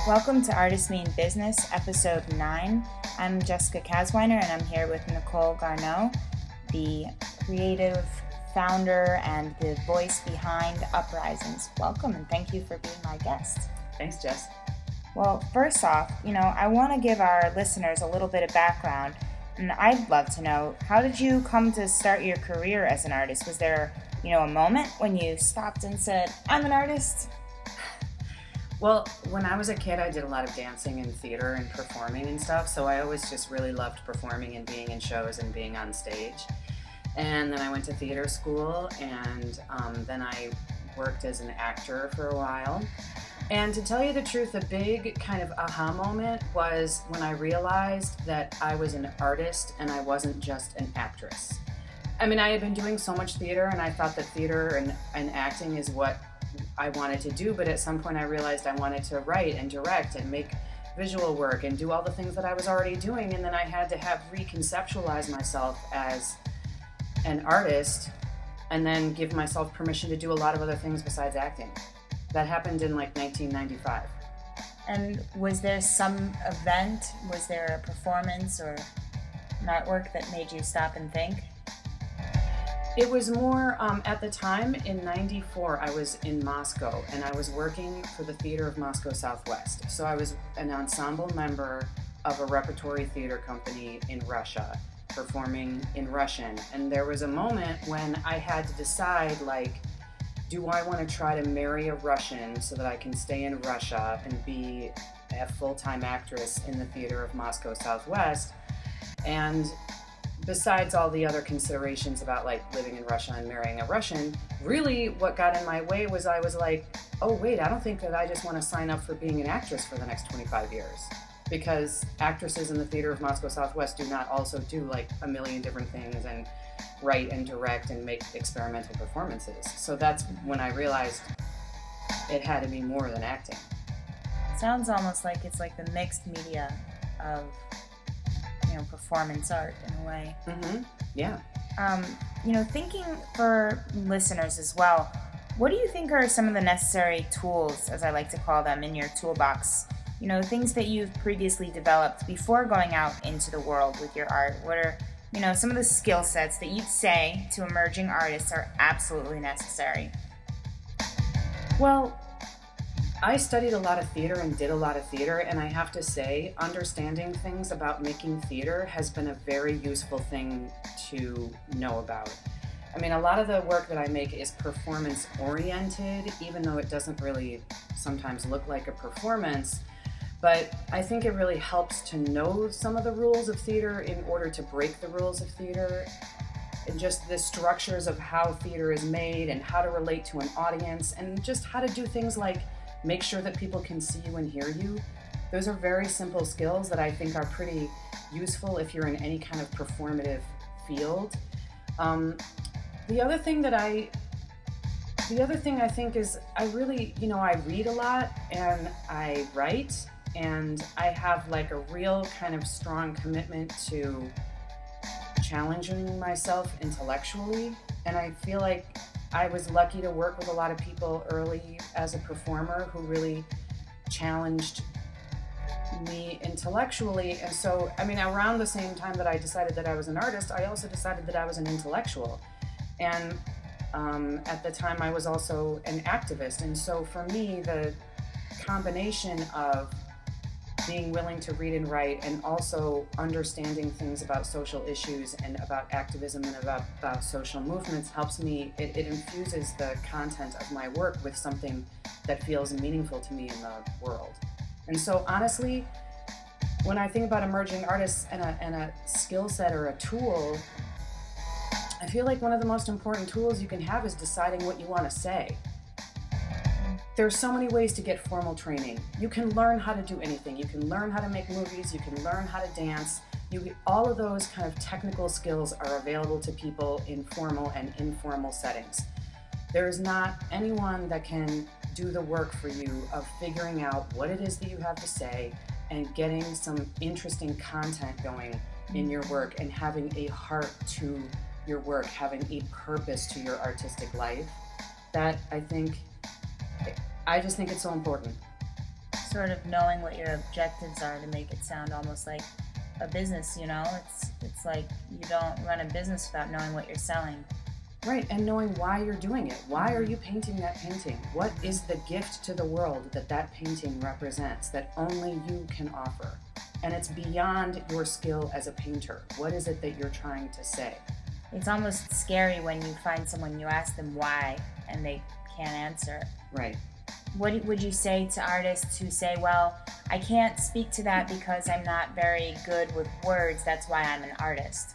Welcome to Artist Me in Business, Episode 9. I'm Jessica Kasweiner, and I'm here with Nicole Garneau, the creative founder and the voice behind Uprisings. Welcome, and thank you for being my guest. Thanks, Jess. Well, first off, I want to give our listeners a little bit of background, and I'd love to know, how did you come to start your career as an artist? Was there, a moment when you stopped and said, I'm an artist? Well, when I was a kid, I did a lot of dancing and theater and performing and stuff, so I always just really loved performing and being in shows and being on stage. And then I went to theater school, and then I worked as an actor for a while. And to tell you the truth, a big kind of aha moment was when I realized that I was an artist and I wasn't just an actress. I mean, I had been doing so much theater, and I thought that theater and acting is what I wanted to do, but at some point I realized I wanted to write and direct and make visual work and do all the things that I was already doing, and then I had to reconceptualize myself as an artist and then give myself permission to do a lot of other things besides acting. That happened in 1995. And was there some event, was there a performance or an artwork that made you stop and think? It was more, at the time, in 94, I was in Moscow, and I was working for the Theater of Moscow Southwest. So I was an ensemble member of a repertory theater company in Russia, performing in Russian. And there was a moment when I had to decide, do I want to try to marry a Russian so that I can stay in Russia and be a full-time actress in the Theater of Moscow Southwest? And besides all the other considerations about living in Russia and marrying a Russian, really what got in my way was I was like, oh wait, I don't think that I just want to sign up for being an actress for the next 25 years. Because actresses in the Theater of Moscow Southwest do not also do a million different things and write and direct and make experimental performances. So that's when I realized it had to be more than acting. Sounds almost like it's like the mixed media of performance art in a way. Mm-hmm. Yeah. Thinking for listeners as well, what do you think are some of the necessary tools, as I like to call them, in your toolbox? Things that you've previously developed before going out into the world with your art. What are, some of the skill sets that you'd say to emerging artists are absolutely necessary? Well, I studied a lot of theater and did a lot of theater, and I have to say, understanding things about making theater has been a very useful thing to know about. I mean, a lot of the work that I make is performance-oriented, even though it doesn't really sometimes look like a performance, but I think it really helps to know some of the rules of theater in order to break the rules of theater, and just the structures of how theater is made and how to relate to an audience, and just how to do things like make sure that people can see you and hear you. Those are very simple skills that I think are pretty useful if you're in any kind of performative field. The other thing I think is I really, I read a lot and I write, and I have a real kind of strong commitment to challenging myself intellectually, and I feel like I was lucky to work with a lot of people early as a performer who really challenged me intellectually. And so, around the same time that I decided that I was an artist, I also decided that I was an intellectual. And at the time, I was also an activist. And so for me, the combination of being willing to read and write and also understanding things about social issues and about activism and about social movements helps me, it infuses the content of my work with something that feels meaningful to me in the world. And so honestly, when I think about emerging artists and a skill set or a tool, I feel like one of the most important tools you can have is deciding what you want to say. There's so many ways to get formal training. You can learn how to do anything. You can learn how to make movies. You can learn how to dance. All of those kind of technical skills are available to people in formal and informal settings. There is not anyone that can do the work for you of figuring out what it is that you have to say and getting some interesting content going in your work and having a heart to your work, having a purpose to your artistic life. That I just think it's so important. sort of knowing what your objectives are to make it sound almost like a business, you know? It's like you don't run a business without knowing what you're selling. Right, and knowing why you're doing it. Why are you painting that painting? What is the gift to the world that that painting represents that only you can offer? And it's beyond your skill as a painter. What is it that you're trying to say? It's almost scary when you find someone, you ask them why, and they can't answer. Right. What would you say to artists who say, well, I can't speak to that because I'm not very good with words, that's why I'm an artist?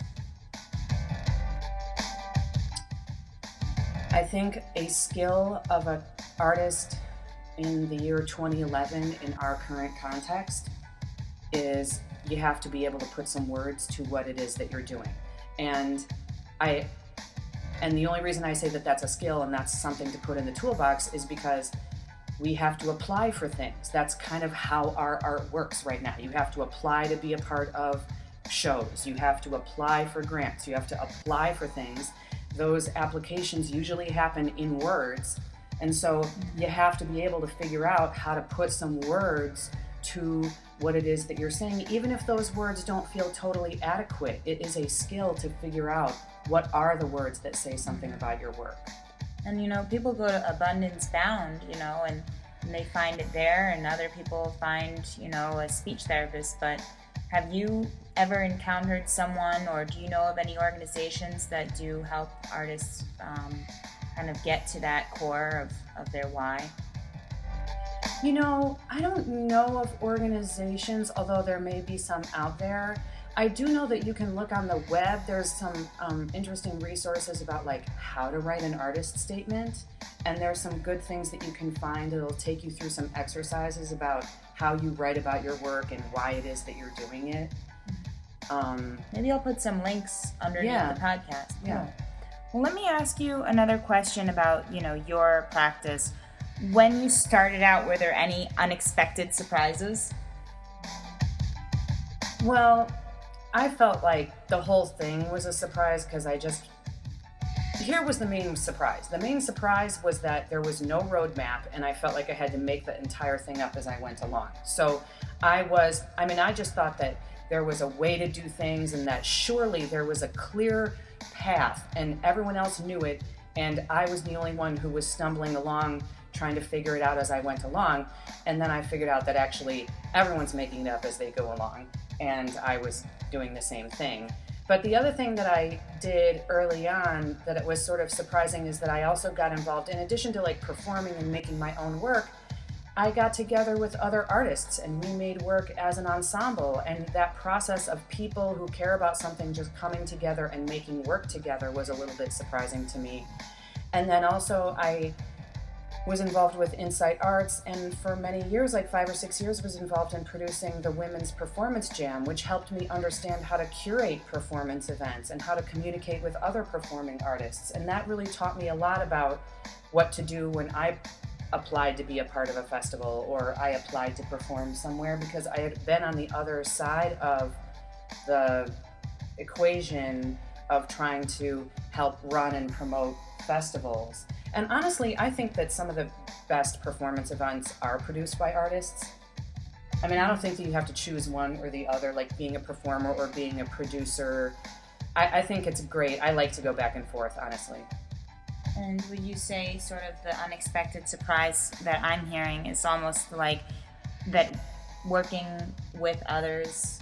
I think a skill of an artist in the year 2011 in our current context is you have to be able to put some words to what it is that you're doing. And the only reason I say that that's a skill and that's something to put in the toolbox is because we have to apply for things. That's kind of how our art works right now. You have to apply to be a part of shows. You have to apply for grants. You have to apply for things. Those applications usually happen in words. And so you have to be able to figure out how to put some words to what it is that you're saying, even if those words don't feel totally adequate. It is a skill to figure out what are the words that say something about your work. And, you know, people go to Abundance Bound, you know, and they find it there, and other people find, you know, a speech therapist. But have you ever encountered someone, or do you know of any organizations that do help artists kind of get to that core of their why? You know, I don't know of organizations, although there may be some out there. I do know that you can look on the web. There's some interesting resources about like how to write an artist statement, and there's some good things that you can find that'll take you through some exercises about how you write about your work and why it is that you're doing it. Maybe I'll put some links underneath the podcast. Yeah. Well, let me ask you another question about, you know, your practice. When you started out, were there any unexpected surprises? Well, I felt like the whole thing was a surprise because here was the main surprise. The main surprise was that there was no roadmap, and I felt like I had to make the entire thing up as I went along. So I just thought that there was a way to do things and that surely there was a clear path and everyone else knew it, and I was the only one who was stumbling along trying to figure it out as I went along. And then I figured out that actually everyone's making it up as they go along, and I was doing the same thing. But the other thing that I did early on that it was sort of surprising is that I also got involved, in addition to like performing and making my own work, I got together with other artists and we made work as an ensemble, and that process of people who care about something just coming together and making work together was a little bit surprising to me. And then also I was involved with Insight Arts, and for many years, like 5 or 6 years, was involved in producing the Women's Performance Jam, which helped me understand how to curate performance events and how to communicate with other performing artists. And that really taught me a lot about what to do when I applied to be a part of a festival or I applied to perform somewhere, because I had been on the other side of the equation of trying to help run and promote festivals. And honestly, I think that some of the best performance events are produced by artists. I mean, I don't think that you have to choose one or the other, like being a performer or being a producer. I think it's great. I like to go back and forth, honestly. And would you say sort of the unexpected surprise that I'm hearing is almost like that working with others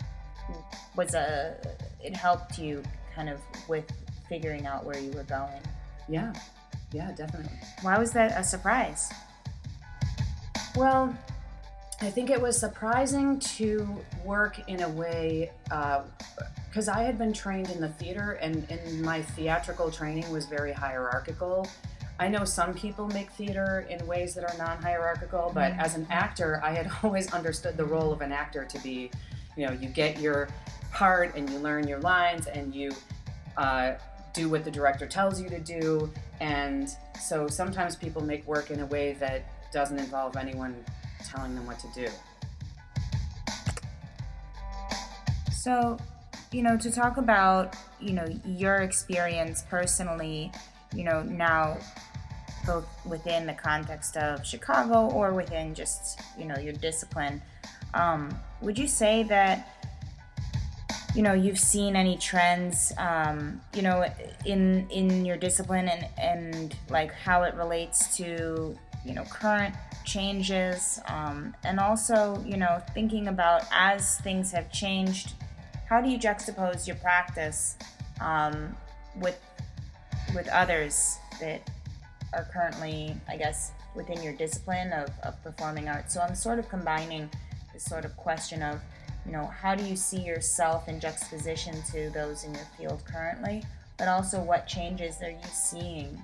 it helped you kind of with figuring out where you were going? Yeah, definitely. Why was that a surprise? Well, I think it was surprising to work in a way, because I had been trained in the theater, and my theatrical training was very hierarchical. I know some people make theater in ways that are non-hierarchical, but as an actor, I had always understood the role of an actor to be, you know, you get your part and you learn your lines and you do what the director tells you to do. And so sometimes people make work in a way that doesn't involve anyone telling them what to do. So, you know, to talk about, you know, your experience personally, you know, now both within the context of Chicago or within just, your discipline. Would you say that, you've seen any trends, in your discipline and like how it relates to, current changes, and also, thinking about as things have changed, how do you juxtapose your practice with others that are currently, I guess, within your discipline of performing arts? So I'm sort of combining this sort of question of, how do you see yourself in juxtaposition to those in your field currently, but also what changes are you seeing,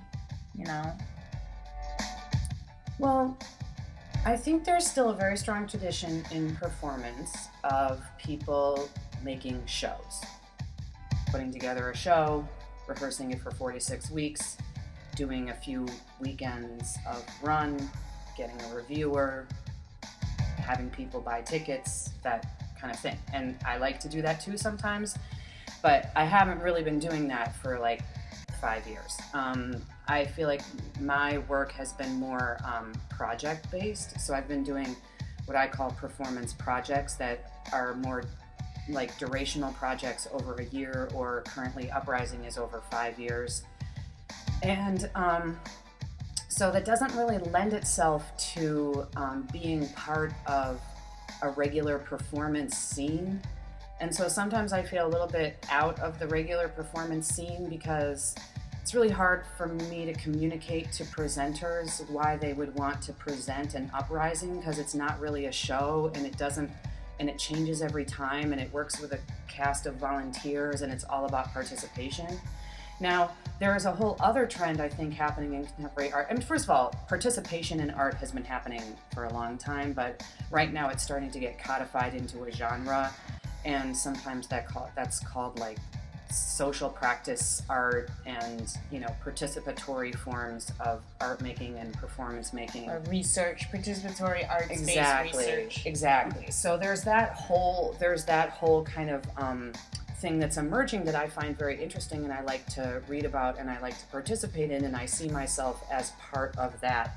Well, I think there's still a very strong tradition in performance of people making shows, putting together a show, rehearsing it for 46 weeks, doing a few weekends of run, getting a reviewer, having people buy tickets, that kind of thing. And I like to do that too sometimes, but I haven't really been doing that for like 5 years. I feel like my work has been more project-based, so I've been doing what I call performance projects that are more like durational projects over a year, or currently Uprising is over 5 years. And so that doesn't really lend itself to being part of a regular performance scene. And so sometimes I feel a little bit out of the regular performance scene because it's really hard for me to communicate to presenters why they would want to present an Uprising, because it's not really a show, and it changes every time, and it works with a cast of volunteers, and it's all about participation. Now, there is a whole other trend, I think, happening in contemporary art. I mean, first of all, participation in art has been happening for a long time, but right now it's starting to get codified into a genre, and sometimes that's called like social practice art and, participatory forms of art making and performance making. Or research, participatory arts-based research. Exactly. So there's that whole kind of thing that's emerging that I find very interesting, and I like to read about and I like to participate in, and I see myself as part of that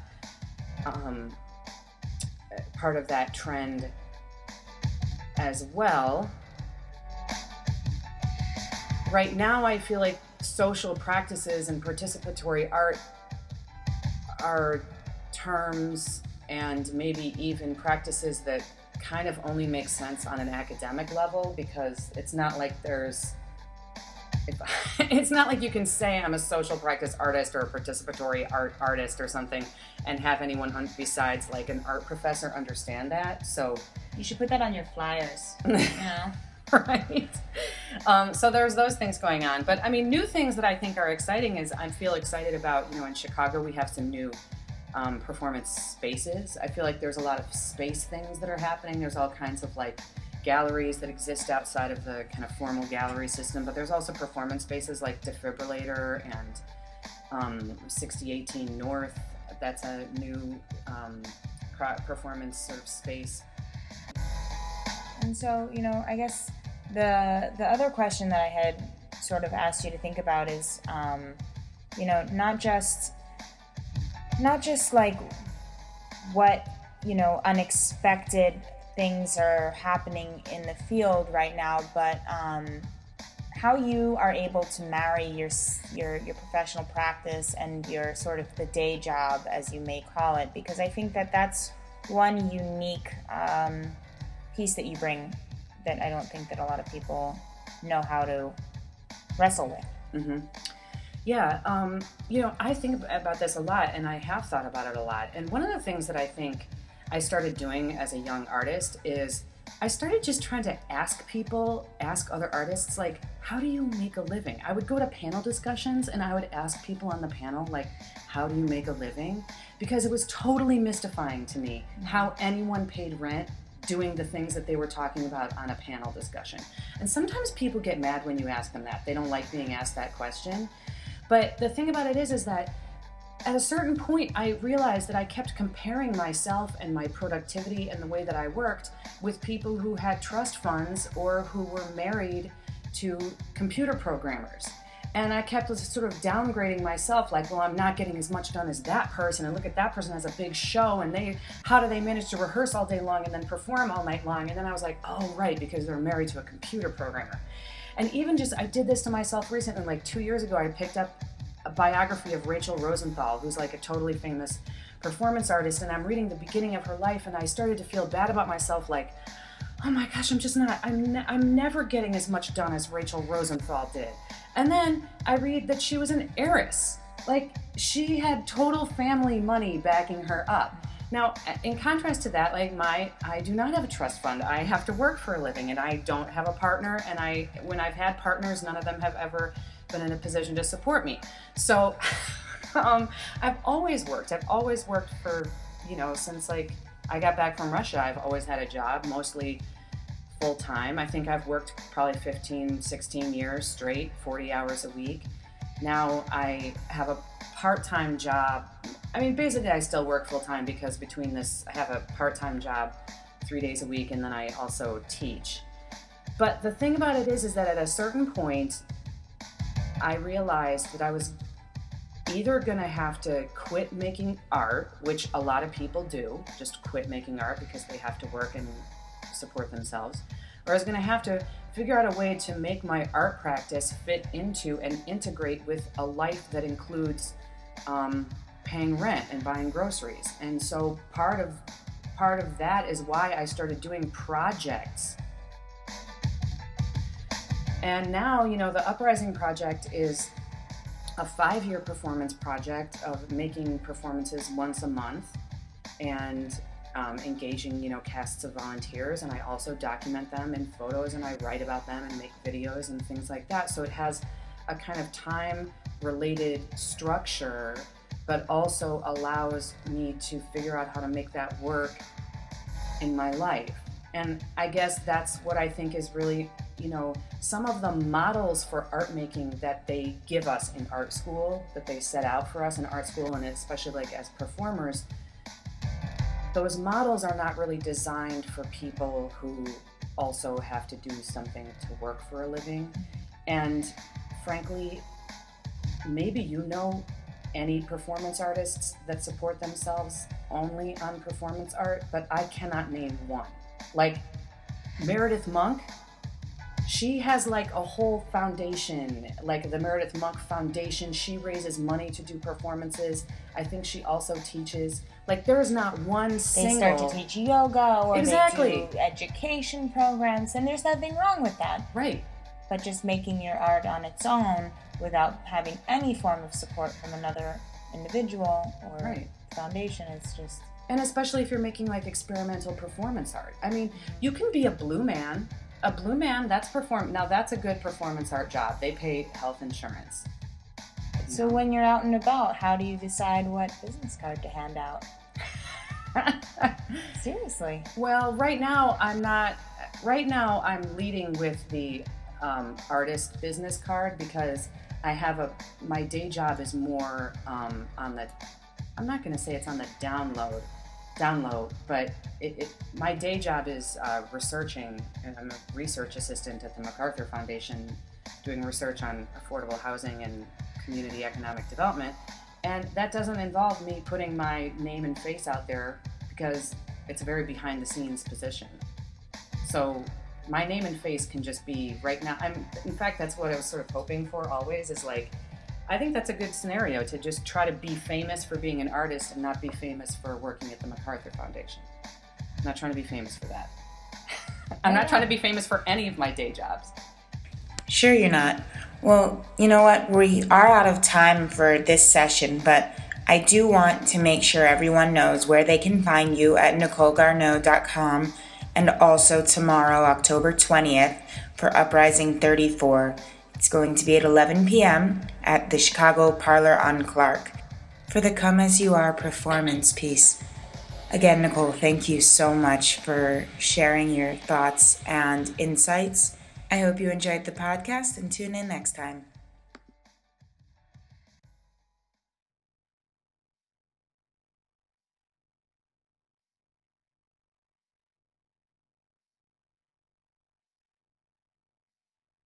trend as well. Right now, I feel like social practices and participatory art are terms and maybe even practices that kind of only make sense on an academic level, because it's not like it's not like you can say I'm a social practice artist or a participatory art artist or something and have anyone besides like an art professor understand that. So you should put that on your flyers. Right. So there's those things going on. But I mean, new things that I think are exciting is I feel excited about, in Chicago we have some new performance spaces. I feel like there's a lot of space things that are happening. There's all kinds of like galleries that exist outside of the kind of formal gallery system, but there's also performance spaces like Defibrillator and 6018 North. That's a new performance sort of space. And so, I guess the other question that I had sort of asked you to think about is, not just like what, unexpected things are happening in the field right now, but how you are able to marry your professional practice and your sort of the day job, as you may call it, because I think that that's one unique piece that you bring that I don't think that a lot of people know how to wrestle with. Mm-hmm. Yeah, I think about this a lot, and I have thought about it a lot. And one of the things that I think I started doing as a young artist is I started just trying to ask other artists, like, how do you make a living? I would go to panel discussions and I would ask people on the panel, like, how do you make a living? Because it was totally mystifying to me how anyone paid rent doing the things that they were talking about on a panel discussion. And sometimes people get mad when you ask them that. They don't like being asked that question. But the thing about it is that at a certain point, I realized that I kept comparing myself and my productivity and the way that I worked with people who had trust funds or who were married to computer programmers. And I kept sort of downgrading myself, like, well, I'm not getting as much done as that person, and look at that person has a big show, and how do they manage to rehearse all day long and then perform all night long? And then I was like, oh, right, because they're married to a computer programmer. And even I did this to myself recently, like 2 years ago, I picked up a biography of Rachel Rosenthal, who's like a totally famous performance artist, and I'm reading the beginning of her life, and I started to feel bad about myself, like, oh my gosh, I'm never getting as much done as Rachel Rosenthal did. And then I read that she was an heiress. Like, she had total family money backing her up. Now, in contrast to that, like I do not have a trust fund. I have to work for a living, and I don't have a partner. And when I've had partners, none of them have ever been in a position to support me. So, I've always worked. I've always worked for, since like I got back from Russia. I've always had a job, mostly full-time. I think I've worked probably 15, 16 years straight, 40 hours a week. Now I have a part-time job. I mean, basically I still work full-time because between this, I have a part-time job 3 days a week, and then I also teach. But the thing about it is that at a certain point, I realized that I was either going to have to quit making art, which a lot of people do, just quit making art because they have to work and support themselves, or I was going to have to figure out a way to make my art practice fit into and integrate with a life that includes paying rent and buying groceries. And so part of that is why I started doing projects. And now, the Uprising Project is a 5-year performance project of making performances once a month and engaging, casts of volunteers, and I also document them in photos, and I write about them and make videos and things like that. So it has a kind of time-related structure, but also allows me to figure out how to make that work in my life. And I guess that's what I think is really, some of the models for art making that they give us in art school, that they set out for us in art school, and especially like as performers, those models are not really designed for people who also have to do something to work for a living. And frankly, maybe any performance artists that support themselves only on performance art, but I cannot name one. Like Meredith Monk, she has like a whole foundation, like the Meredith Monk Foundation. She raises money to do performances. I think she also teaches. Like, there is not one single... They start to teach yoga, or exactly. They do education programs, and there's nothing wrong with that. Right. But just making your art on its own without having any form of support from another individual or foundation is just... And especially if you're making, like, experimental performance art. I mean, you can be a blue man. A blue man, that's now that's a good performance art job. They pay health insurance. So when you're out and about, how do you decide what business card to hand out? Seriously. Well, right now I'm leading with the artist business card because my day job is more on the, I'm not going to say it's on the down low, but my day job is researching, and I'm a research assistant at the MacArthur Foundation doing research on affordable housing and community economic development, and that doesn't involve me putting my name and face out there because it's a very behind the scenes position. So my name and face can just be right now. In fact, that's what I was sort of hoping for always, is like, I think that's a good scenario to just try to be famous for being an artist and not be famous for working at the MacArthur Foundation. I'm not trying to be famous for that. I'm not trying to be famous for any of my day jobs. Sure you're not. Well, you know what? We are out of time for this session, but I do want to make sure everyone knows where they can find you at NicoleGarneau.com, and also tomorrow, October 20th, for Uprising 34. It's going to be at 11 p.m. at the Chicago Parlor on Clark for the Come As You Are performance piece. Again, Nicole, thank you so much for sharing your thoughts and insights. I hope you enjoyed the podcast and tune in next time.